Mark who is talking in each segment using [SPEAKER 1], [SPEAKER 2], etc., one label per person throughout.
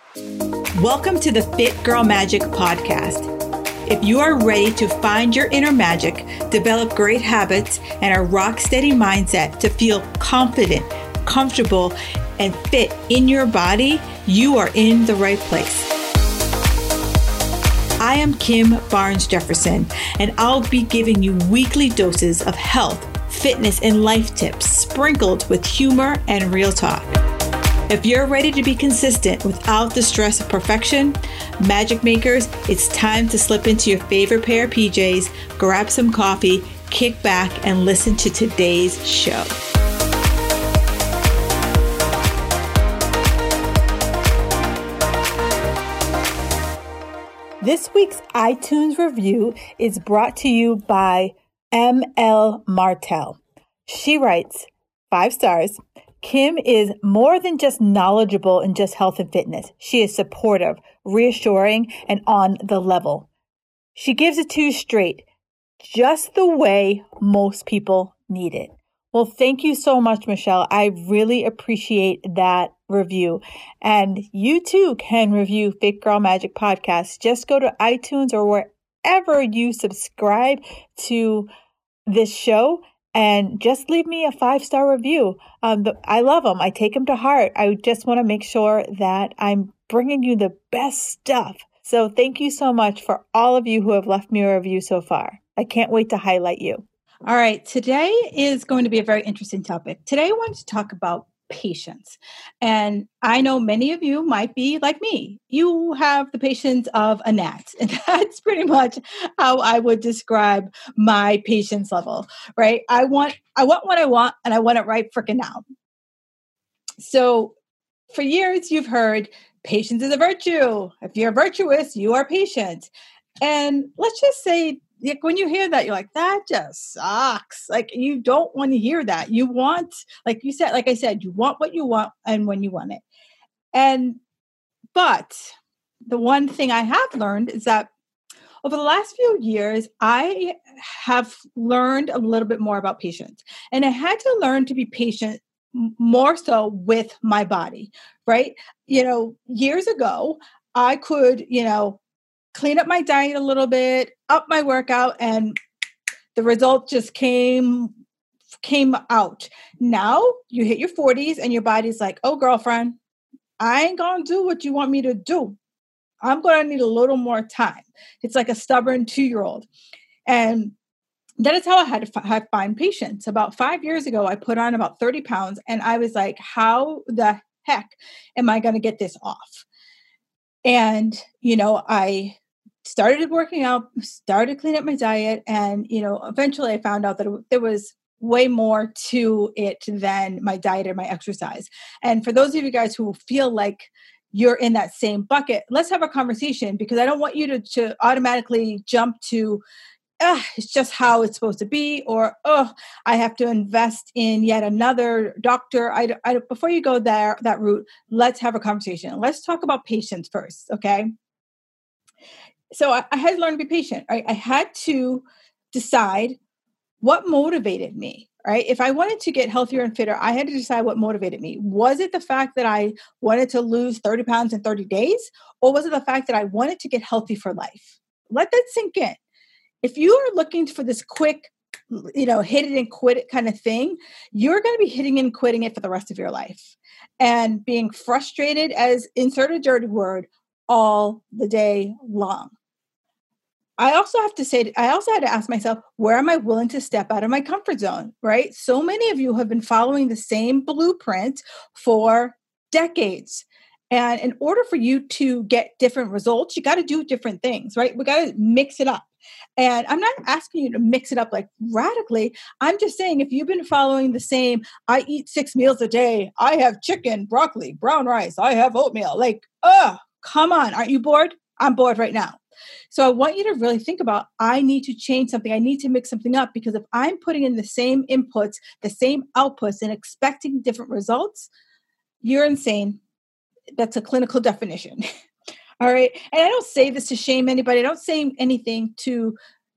[SPEAKER 1] Welcome to the Fit Girl Magic podcast. If you are ready to find your inner magic, develop great habits, and a rock-steady mindset to feel confident, comfortable, and fit in your body, you are in the right place. I am Kim Barnes Jefferson, and I'll be giving you weekly doses of health, fitness, and life tips sprinkled with humor and real talk. If you're ready to be consistent without the stress of perfection, magic makers, it's time to slip into your favorite pair of PJs, grab some coffee, kick back, and listen to today's show. This week's iTunes review is brought to you by ML Martel. She writes, 5 stars. Kim is more than just knowledgeable in just health and fitness. She is supportive, reassuring, and on the level. She gives it to you straight, just the way most people need it. Well, thank you so much, Michelle. I really appreciate that review. And you too can review Fit Girl Magic Podcast. Just go to iTunes or wherever you subscribe to this show and just leave me a 5-star review. I love them. I take them to heart. I just want to make sure that I'm bringing you the best stuff. So thank you so much for all of you who have left me a review so far. I can't wait to highlight you. All right. Today is going to be a very interesting topic. Today I want to talk about patience. And I know many of you might be like me. You have the patience of a gnat. And that's pretty much how I would describe my patience level, right? I want what I want, and I want it right freaking now. So for years, you've heard patience is a virtue. If you're virtuous, you are patient. And let's just say, like, when you hear that, you're like, that just sucks. Like, you don't want to hear that. You want, like I said, you want what you want and when you want it. But the one thing I have learned is that over the last few years, I have learned a little bit more about patience. And I had to learn to be patient more so with my body, right? Years ago, I could, clean up my diet a little bit, up my workout, and the result just came out. Now you hit your 40s and your body's like, oh, girlfriend, I ain't going to do what you want me to do. I'm going to need a little more time. It's like a stubborn 2-year-old. And that is how I had to find patience. About 5 years ago, I put on about 30 pounds and I was like, how the heck am I going to get this off? And, I started working out, started cleaning up my diet. And, eventually I found out that there was way more to it than my diet or my exercise. And for those of you guys who feel like you're in that same bucket, let's have a conversation, because I don't want you to automatically jump to, it's just how it's supposed to be, or, I have to invest in yet another doctor. Before you go that route, let's have a conversation. Let's talk about patience first, okay? So I had to learn to be patient, right? I had to decide what motivated me, right? If I wanted to get healthier and fitter, I had to decide what motivated me. Was it the fact that I wanted to lose 30 pounds in 30 days? Or was it the fact that I wanted to get healthy for life? Let that sink in. If you are looking for this quick, hit it and quit it kind of thing, you're going to be hitting and quitting it for the rest of your life and being frustrated, as insert a dirty word, all the day long. I also had to ask myself, where am I willing to step out of my comfort zone, right? So many of you have been following the same blueprint for decades. And in order for you to get different results, you got to do different things, right? We got to mix it up. And I'm not asking you to mix it up like radically. I'm just saying, if you've been following the same, I eat 6 meals a day, I have chicken, broccoli, brown rice, I have oatmeal, like, come on, aren't you bored? I'm bored right now. So I want you to really think about, I need to change something. I need to mix something up, because if I'm putting in the same inputs, the same outputs, and expecting different results, you're insane. That's a clinical definition. All right. And I don't say this to shame anybody. I don't say anything to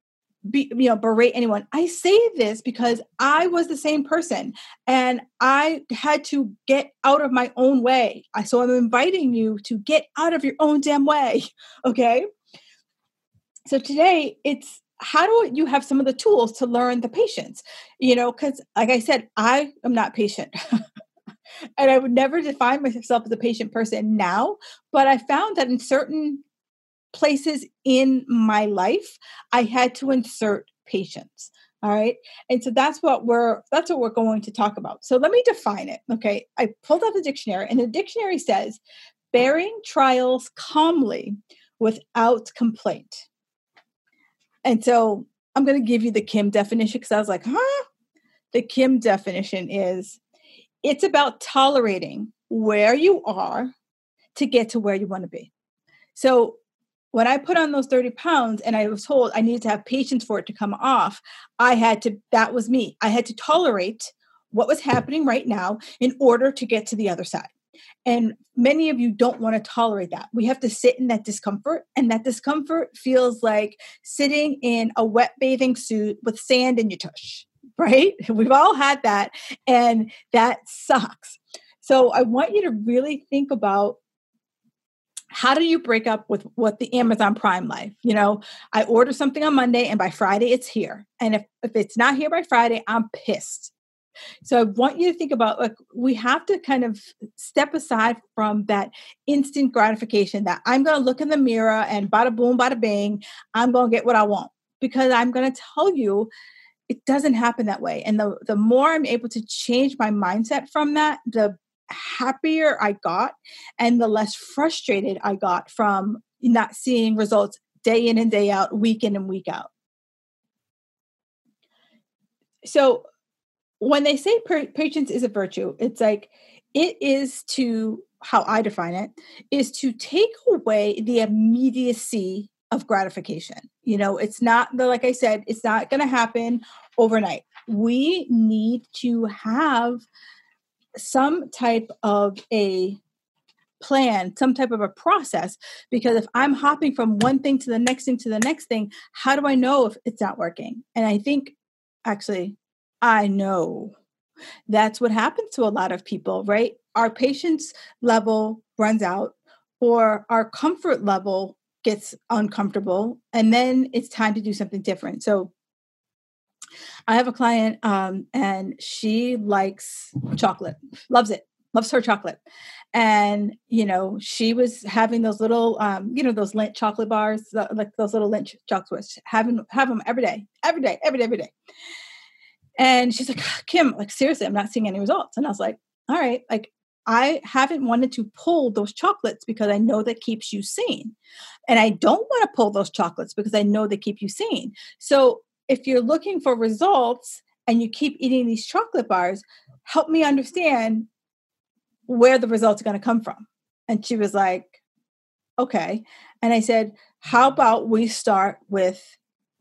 [SPEAKER 1] berate anyone. I say this because I was the same person and I had to get out of my own way. So I'm inviting you to get out of your own damn way. Okay. So today it's, how do you have some of the tools to learn the patience? Because like I said, I am not patient. And I would never define myself as a patient person now, but I found that in certain places in my life, I had to insert patience. All right. And so that's what we're going to talk about. So let me define it. Okay. I pulled out the dictionary, and the dictionary says bearing trials calmly without complaint. And so I'm going to give you the Kim definition, because I was like, huh? The Kim definition is, it's about tolerating where you are to get to where you want to be. So when I put on those 30 pounds and I was told I needed to have patience for it to come off, that was me. I had to tolerate what was happening right now in order to get to the other side. And many of you don't want to tolerate that. We have to sit in that discomfort, and that discomfort feels like sitting in a wet bathing suit with sand in your tush, right? We've all had that, and that sucks. So I want you to really think about, how do you break up with what the Amazon Prime life? I order something on Monday and by Friday it's here. And if it's not here by Friday, I'm pissed. So I want you to think about, like, we have to kind of step aside from that instant gratification that I'm going to look in the mirror and bada boom, bada bang, I'm going to get what I want. Because I'm going to tell you, it doesn't happen that way. And the more I'm able to change my mindset from that, the happier I got, and the less frustrated I got from not seeing results day in and day out, week in and week out. So when they say patience is a virtue, it's like, it is to, how I define it, is to take away the immediacy of gratification. It's not, like I said, it's not going to happen overnight. We need to have some type of a plan, some type of a process, because if I'm hopping from one thing to the next thing to the next thing, how do I know if it's not working? And I think, actually, I know that's what happens to a lot of people, right? Our patience level runs out, or our comfort level gets uncomfortable, and then it's time to do something different. So I have a client, and she likes chocolate, loves it, loves her chocolate. And, she was having those little, those Lindt chocolate bars, like those little Lindt chocolates, have them every day. And she's like, Kim, like, seriously, I'm not seeing any results. And I was like, all right, like, I haven't wanted to pull those chocolates because I know that keeps you sane. And I don't want to pull those chocolates because I know they keep you sane. So if you're looking for results and you keep eating these chocolate bars, help me understand where the results are going to come from. And she was like, okay. And I said, how about we start with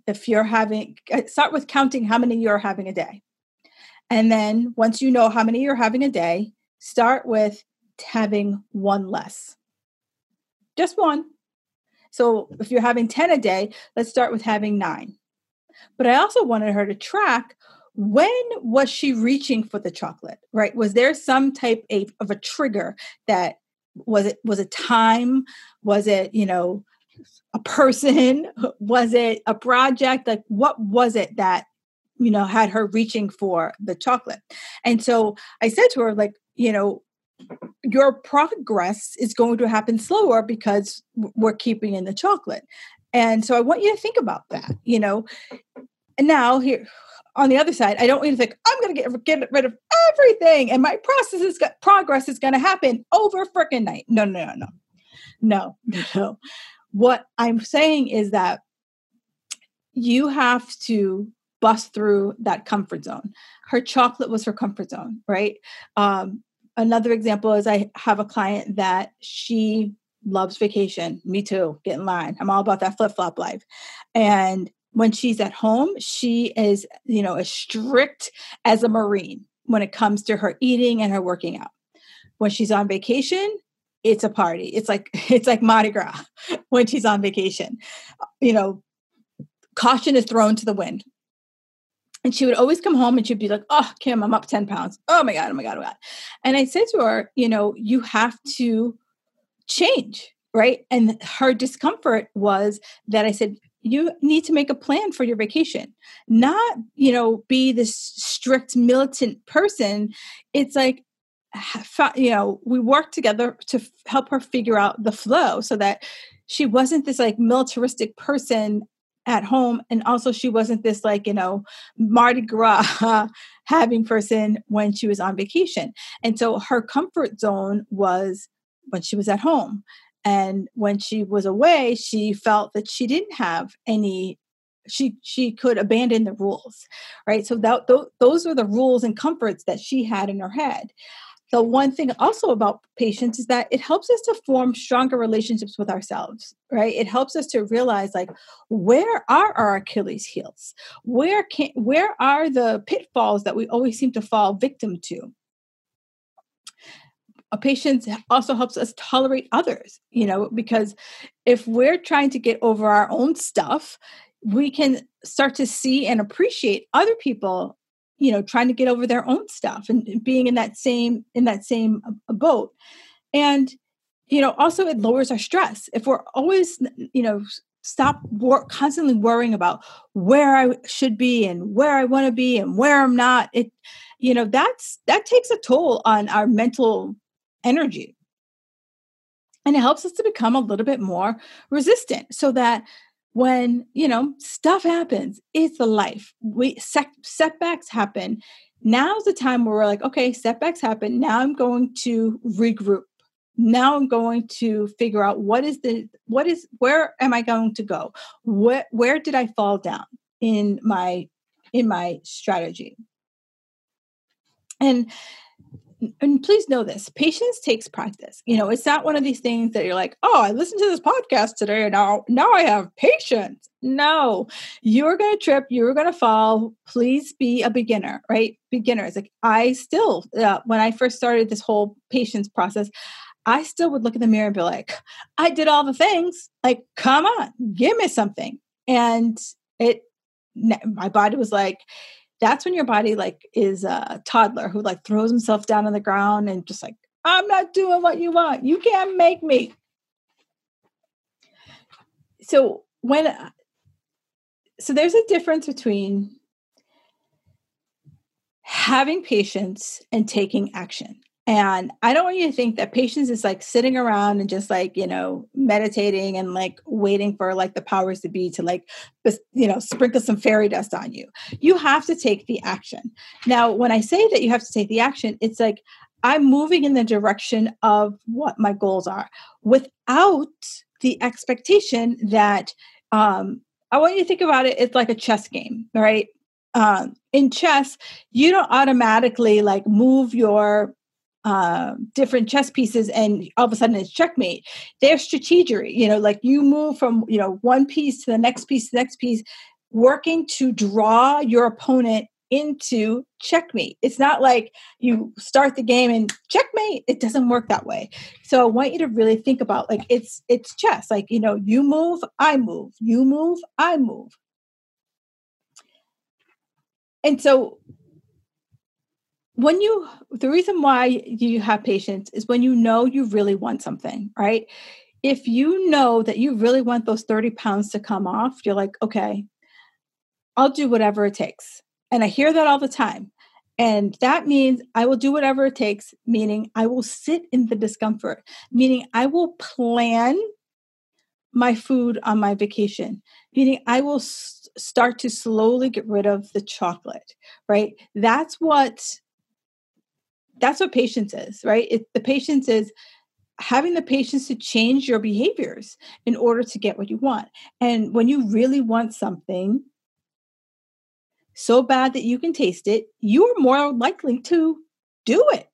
[SPEAKER 1] counting how many you're having a day. And then once you know how many you're having a day, start with having one less. Just one. So if you're having 10 a day, let's start with having 9. But I also wanted her to track, when was she reaching for the chocolate, right? Was there some type of a trigger? That was it time? Was it, a person? Was it a project? Like, what was it that, had her reaching for the chocolate? And so I said to her, like, your progress is going to happen slower because we're keeping in the chocolate. And so I want you to think about that, And now here on the other side, I don't want you to think, I'm going to get rid of everything and my progress is going to happen over freaking night. No. What I'm saying is that you have to bust through that comfort zone. Her chocolate was her comfort zone, right? Another example is, I have a client that she loves vacation. Me too. Get in line. I'm all about that flip-flop life. And when she's at home, she is, as strict as a Marine when it comes to her eating and her working out. When she's on vacation, it's a party. It's like Mardi Gras when she's on vacation. caution is thrown to the wind. And she would always come home and she'd be like, oh, Kim, I'm up 10 pounds. Oh my God, oh my God, oh my God. And I said to her, you have to change, right? And her discomfort was that I said, you need to make a plan for your vacation, not, be this strict militant person. It's like, we worked together to help her figure out the flow so that she wasn't this like militaristic person at home. And also she wasn't this like, Mardi Gras having person when she was on vacation. And so her comfort zone was when she was at home. And when she was away, she felt that she didn't have any, she could abandon the rules, right? So those are the rules and comforts that she had in her head. The one thing also about patience is that it helps us to form stronger relationships with ourselves, right? It helps us to realize like, where are our Achilles heels? Where are the pitfalls that we always seem to fall victim to? A patience also helps us tolerate others, because if we're trying to get over our own stuff, we can start to see and appreciate other people trying to get over their own stuff and being in that same boat. And, also it lowers our stress. If we're always, constantly worrying about where I should be and where I want to be and where I'm not, that takes a toll on our mental energy. And it helps us to become a little bit more resistant so that when, stuff happens, it's a life. Setbacks happen. Now's the time where we're like, okay, setbacks happen. Now I'm going to regroup. Now I'm going to figure out where am I going to go? Where did I fall down in my strategy? And please know this, patience takes practice. It's not one of these things that you're like, oh, I listened to this podcast today and now I have patience. No, you're going to trip. You're going to fall. Please be a beginner, right? Beginners. Like I still, when I first started this whole patience process, I still would look in the mirror and be like, I did all the things. Like, come on, give me something. And my body was like, that's when your body like is a toddler who like throws himself down on the ground and just like, I'm not doing what you want. You can't make me. So there's a difference between having patience and taking action. And I don't want you to think that patience is like sitting around and just like, meditating and like waiting for like the powers to be to like, sprinkle some fairy dust on you. You have to take the action. Now, when I say that you have to take the action, it's like I'm moving in the direction of what my goals are without the expectation that I want you to think about it. It's like a chess game, right? In chess, you don't automatically like move your different chess pieces and all of a sudden it's checkmate. There's strategery, like you move from, one piece to the next piece, working to draw your opponent into checkmate. It's not like you start the game and checkmate. It doesn't work that way. So I want you to really think about like, it's chess. Like, you move, I move, you move, I move. And so the reason why you have patience is when you really want something, right? If you know that you really want those 30 pounds to come off, you're like, okay, I'll do whatever it takes. And I hear that all the time. And that means I will do whatever it takes, meaning I will sit in the discomfort, meaning I will plan my food on my vacation, meaning I will start to slowly get rid of the chocolate, right? That's what patience is, right? The patience is having the patience to change your behaviors in order to get what you want. And when you really want something so bad that you can taste it, you are more likely to do it.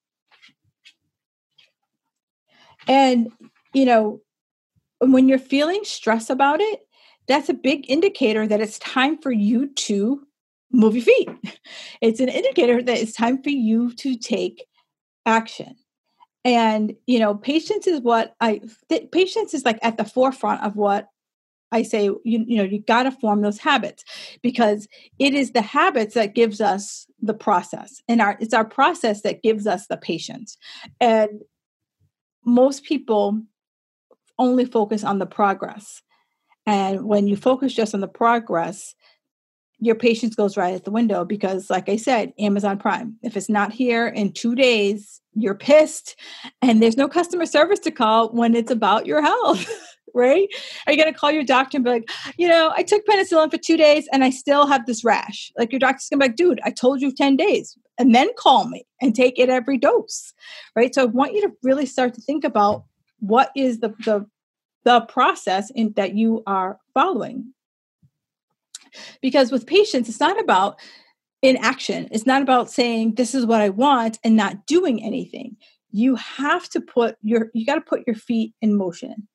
[SPEAKER 1] And, when you're feeling stress about it, that's a big indicator that it's time for you to move your feet. It's an indicator that it's time for you to take action. And, patience is like at the forefront of what I say, you got to form those habits, because it is the habits that gives us the process, and it's our process that gives us the patience. And most people only focus on the progress. And when you focus just on the progress, your patience goes right out the window, because, like I said, Amazon Prime, if it's not here in 2 days, you're pissed, and there's no customer service to call when it's about your health. Right? Are you going to call your doctor and be like, I took penicillin for 2 days and I still have this rash? Like, your doctor's going to be like, dude, I told you 10 days, and then call me and take it every dose. Right? So I want you to really start to think about what is the process that you are following. Because with patients, it's not about inaction. It's not about saying this is what I want and not doing anything. You have to you got to put your feet in motion.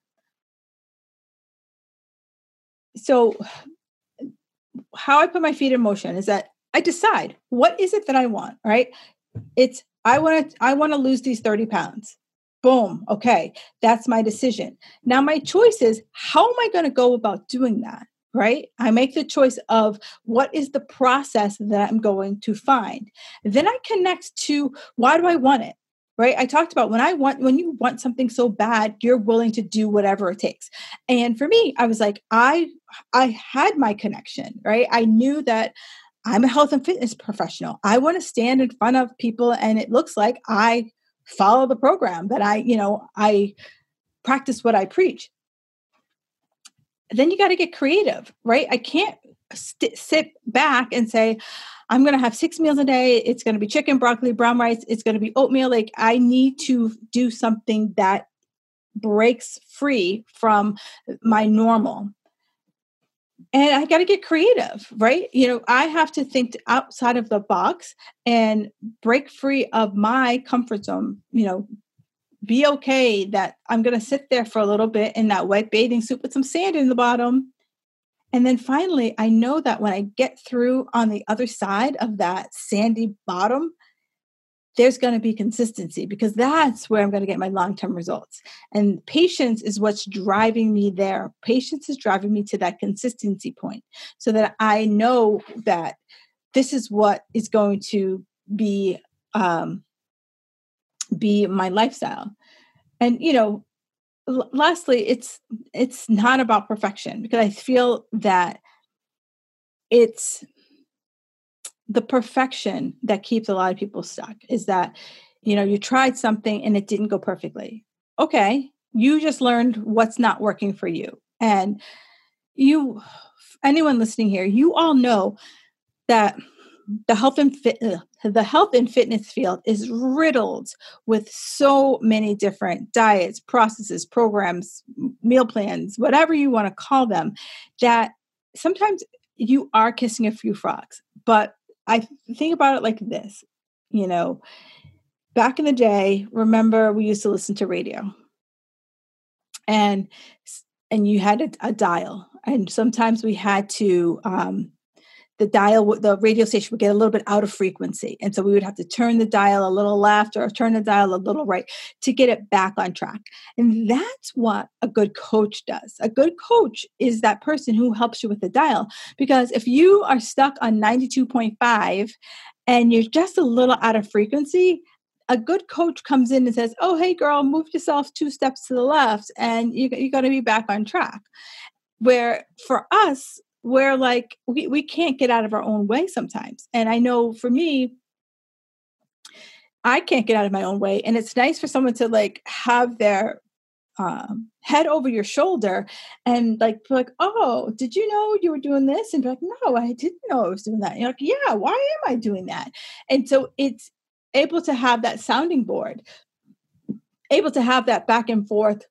[SPEAKER 1] So how I put my feet in motion is that I decide, what is it that I want, right? I want to lose these 30 pounds. Boom. Okay. That's my decision. Now my choice is, how am I going to go about doing that? Right? I make the choice of what is the process that I'm going to find. Then I connect to, why do I want it? Right? I talked about when you want something so bad, you're willing to do whatever it takes. And for me, I was like, I had my connection, right? I knew that I'm a health and fitness professional. I want to stand in front of people, and it looks like I follow the program, that I practice what I preach. Then you got to get creative, right? I can't sit back and say, I'm going to have 6 meals a day. It's going to be chicken, broccoli, brown rice. It's going to be oatmeal. Like, I need to do something that breaks free from my normal. And I got to get creative, right? I have to think outside of the box and break free of my comfort zone, be okay that I'm going to sit there for a little bit in that wet bathing suit with some sand in the bottom. And then finally, I know that when I get through on the other side of that sandy bottom, there's going to be consistency, because that's where I'm going to get my long-term results. And patience is what's driving me there. Patience is driving me to that consistency point, so that I know that this is what is going to be my lifestyle. And, lastly, it's not about perfection, because I feel that it's the perfection that keeps a lot of people stuck. Is that, you tried something and it didn't go perfectly. Okay. You just learned what's not working for you. And anyone listening here, you all know that the health and fitness field is riddled with so many different diets, processes, programs, meal plans, whatever you want to call them, that sometimes you are kissing a few frogs. But I think about it like this, back in the day, remember, we used to listen to radio, and you had a dial, and sometimes we had to, the radio station would get a little bit out of frequency. And so we would have to turn the dial a little left or turn the dial a little right to get it back on track. And that's what a good coach does. A good coach is that person who helps you with the dial. Because if you are stuck on 92.5 and you're just a little out of frequency, a good coach comes in and says, oh, hey, girl, move yourself 2 steps to the left and you're going to be back on track. Where for us, we're like, we can't get out of our own way sometimes. And I know for me, I can't get out of my own way. And it's nice for someone to like have their head over your shoulder and like, oh, did you know you were doing this? And be like, no, I didn't know I was doing that. And you're like, yeah, why am I doing that? And so it's able to have that sounding board, able to have that back and forth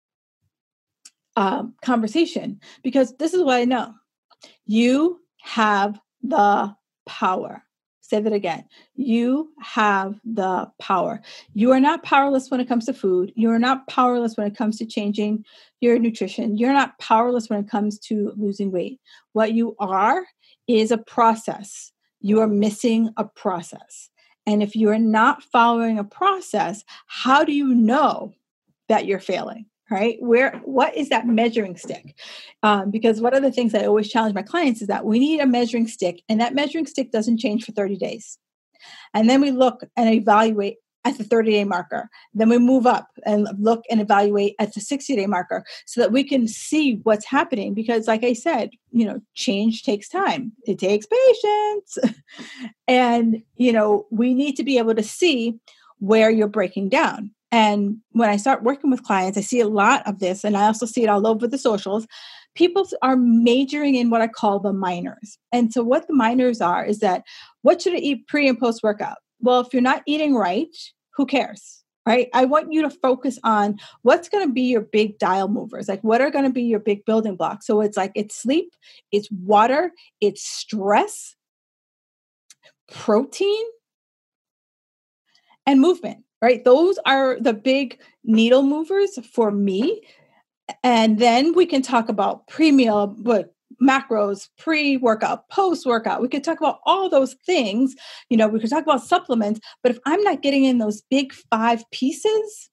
[SPEAKER 1] conversation, because this is what I know. You have the power. Say that again. You have the power. You are not powerless when it comes to food. You are not powerless when it comes to changing your nutrition. You're not powerless when it comes to losing weight. What you are is a process. You are missing a process. And if you are not following a process, how do you know that you're failing? right? What is that measuring stick? Because one of the things I always challenge my clients is that we need a measuring stick, and that measuring stick doesn't change for 30 days. And then we look and evaluate at the 30-day marker. Then we move up and look and evaluate at the 60-day marker so that we can see what's happening. Because like I said, change takes time. It takes patience. And, we need to be able to see where you're breaking down. And when I start working with clients, I see a lot of this, and I also see it all over the socials. People are majoring in what I call the minors. And so what the minors are is that, what should I eat pre and post workout? Well, if you're not eating right, who cares? Right? I want you to focus on what's going to be your big dial movers. Like, what are going to be your big building blocks? So it's sleep, it's water, it's stress, protein, and movement, right? Those are the big needle movers for me. And then we can talk about pre-meal, but macros, pre-workout, post-workout. We could talk about all those things. We could talk about supplements, but if I'm not getting in those big 5 pieces,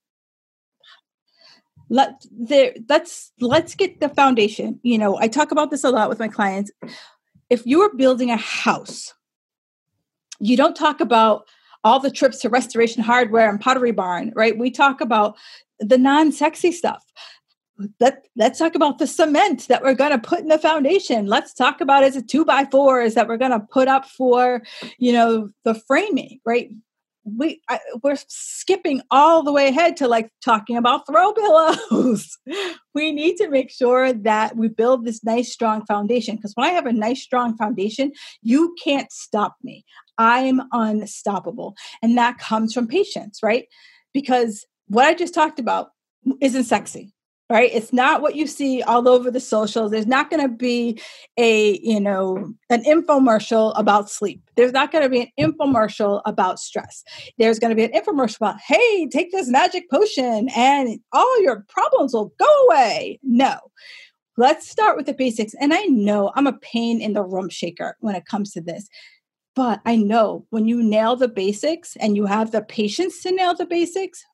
[SPEAKER 1] let's get the foundation. I talk about this a lot with my clients. If you are building a house, you don't talk about all the trips to Restoration Hardware and Pottery Barn, right? We talk about the non-sexy stuff. Let's talk about the cement that we're going to put in the foundation. Let's talk about as a 2x4s that we're going to put up for, the framing, right? We're skipping all the way ahead to talking about throw pillows. We need to make sure that we build this nice, strong foundation, because when I have a nice, strong foundation, you can't stop me. I'm unstoppable. And that comes from patience, right? Because what I just talked about isn't sexy. Right? It's not what you see all over the socials. There's not going to be an infomercial about sleep. There's not going to be an infomercial about stress. There's going to be an infomercial about, hey, take this magic potion and all your problems will go away. No. Let's start with the basics. And I know I'm a pain in the room shaker when it comes to this. But I know when you nail the basics and you have the patience to nail the basics,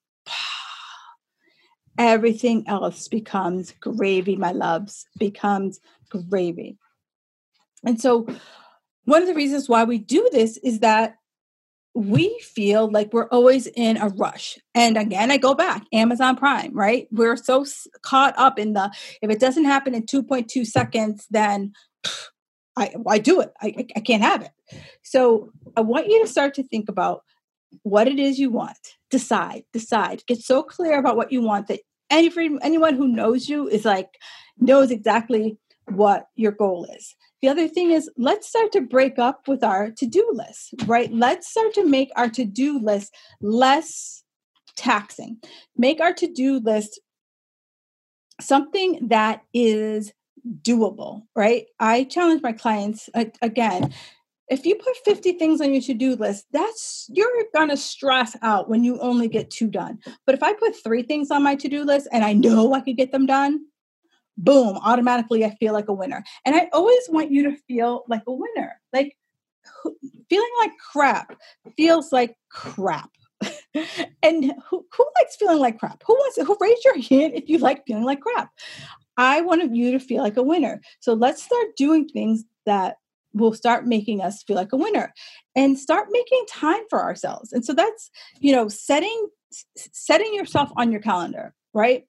[SPEAKER 1] everything else becomes gravy, my loves, becomes gravy. And so one of the reasons why we do this is that we feel like we're always in a rush. And again, I go back, Amazon Prime, right? We're so caught up in if it doesn't happen in 2.2 seconds, then I do it. I can't have it. So I want you to start to think about what it is you want. Decide. Get so clear about what you want that anyone who knows you knows exactly what your goal is. The other thing is, let's start to break up with our to-do list, right? Let's start to make our to-do list less taxing. Make our to-do list something that is doable, right? I challenge my clients again. If you put 50 things on your to-do list, you're going to stress out when you only get 2 done. But if I put 3 things on my to-do list and I know I could get them done, boom, automatically I feel like a winner. And I always want you to feel like a winner. Feeling like crap feels like crap. And who likes feeling like crap? Who raise your hand if you like feeling like crap? I want you to feel like a winner. So let's start doing things that will start making us feel like a winner and start making time for ourselves. And so that's, setting yourself on your calendar, right?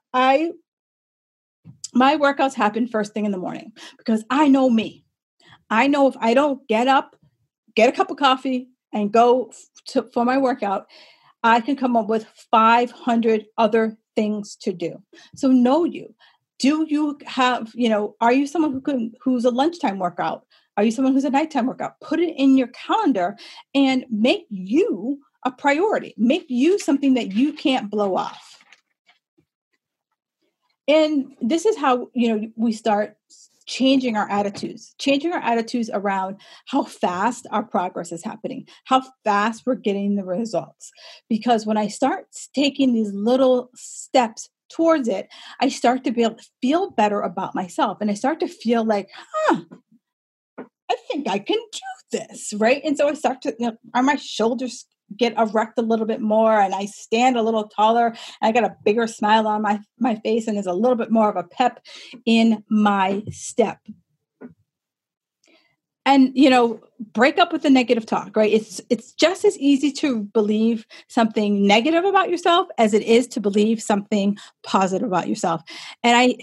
[SPEAKER 1] My workouts happen first thing in the morning because I know me. I know if I don't get up, get a cup of coffee and go for my workout, I can come up with 500 other things to do. So know you. Do you have, are you someone who's a lunchtime workout? Are you someone who's a nighttime workout? Put it in your calendar and make you a priority. Make you something that you can't blow off. And this is how, we start changing our attitudes around how fast our progress is happening, how fast we're getting the results. Because when I start taking these little steps towards it, I start to be able to feel better about myself. And I start to feel like, I think I can do this, right? And so I start to, are my shoulders get erect a little bit more and I stand a little taller and I got a bigger smile on my face and there's a little bit more of a pep in my step. And, break up with the negative talk, right? It's just as easy to believe something negative about yourself as it is to believe something positive about yourself. And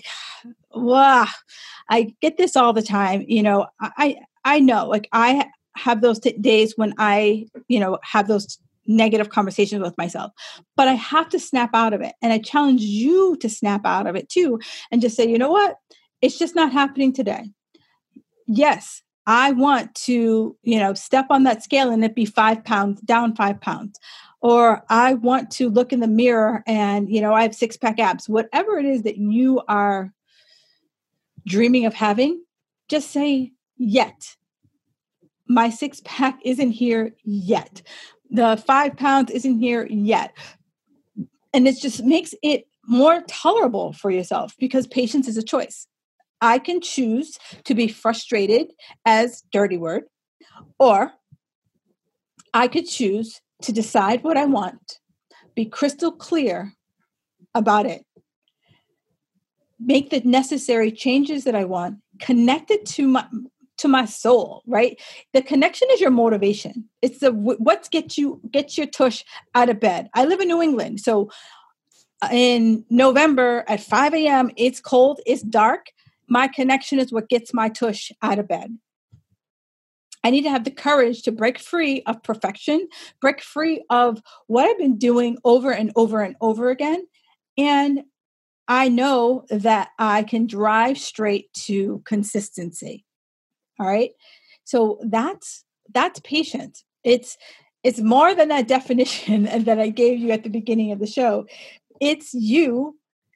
[SPEAKER 1] I get this all the time. I know, like I have those days when I, have those negative conversations with myself, but I have to snap out of it. And I challenge you to snap out of it too. And just say, you know what? It's just not happening today. Yes. I want to, step on that scale and it be 5 pounds, down 5 pounds. Or I want to look in the mirror and, I have 6-pack abs. Whatever it is that you are dreaming of having, just say, yet. My 6-pack isn't here yet. The 5 pounds isn't here yet. And it just makes it more tolerable for yourself because patience is a choice. I can choose to be frustrated as dirty word, or I could choose to decide what I want, be crystal clear about it, make the necessary changes that I want, connect it to my soul, right? The connection is your motivation. It's what gets your tush out of bed. I live in New England. So in November at 5 a.m., it's cold, it's dark. My connection is what gets my tush out of bed. I need to have the courage to break free of perfection, break free of what I've been doing over and over and over again. And I know that I can drive straight to consistency. All right. So that's patience. It's more than that definition that I gave you at the beginning of the show. It's you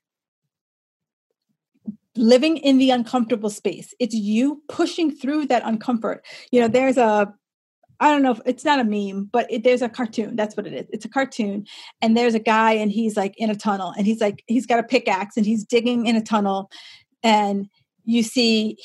[SPEAKER 1] living in the uncomfortable space. It's you pushing through that uncomfort. There's I don't know if it's not a meme, but there's a cartoon. That's what it is. It's a cartoon. And there's a guy and he's like in a tunnel and he's got a pickaxe and he's digging in a tunnel. And you see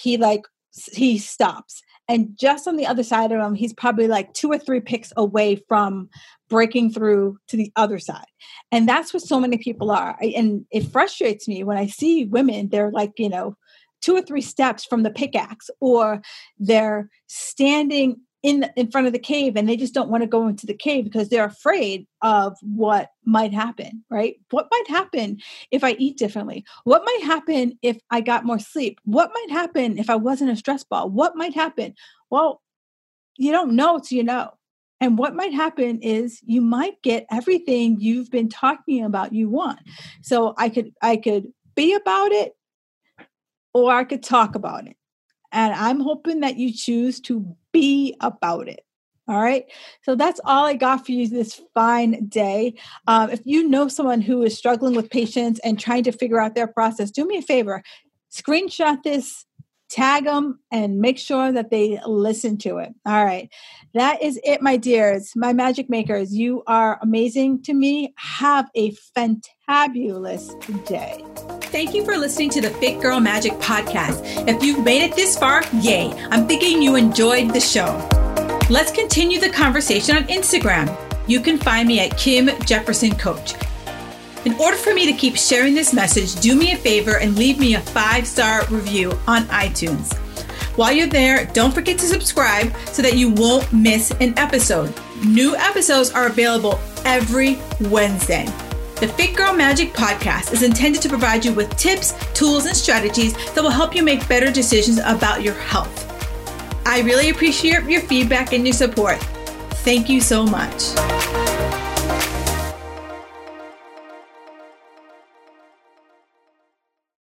[SPEAKER 1] he stops. And just on the other side of him, he's probably like 2 or 3 picks away from breaking through to the other side. And that's what so many people are. And it frustrates me when I see women, they're like, 2 or 3 steps from the pickaxe, or they're standing in front of the cave and they just don't want to go into the cave because they're afraid of what might happen, right? What might happen if I eat differently? What might happen if I got more sleep? What might happen if I wasn't a stress ball? What might happen? Well, you don't know till you know. And what might happen is you might get everything you've been talking about you want. So I could be about it, or I could talk about it. And I'm hoping that you choose to be about it. All right. So that's all I got for you this fine day. If you know someone who is struggling with patience and trying to figure out their process, do me a favor, screenshot this, tag them, and make sure that they listen to it. All right. That is it, my dears, my magic makers. You are amazing to me. Have a fantabulous day. Thank you for listening to the Fit Girl Magic podcast. If you've made it this far, yay. I'm thinking you enjoyed the show. Let's continue the conversation on Instagram. You can find me at Kim Jefferson Coach. In order for me to keep sharing this message, do me a favor and leave me a 5-star review on iTunes. While you're there, don't forget to subscribe so that you won't miss an episode. New episodes are available every Wednesday. The Fit Girl Magic podcast is intended to provide you with tips, tools, and strategies that will help you make better decisions about your health. I really appreciate your feedback and your support. Thank you so much.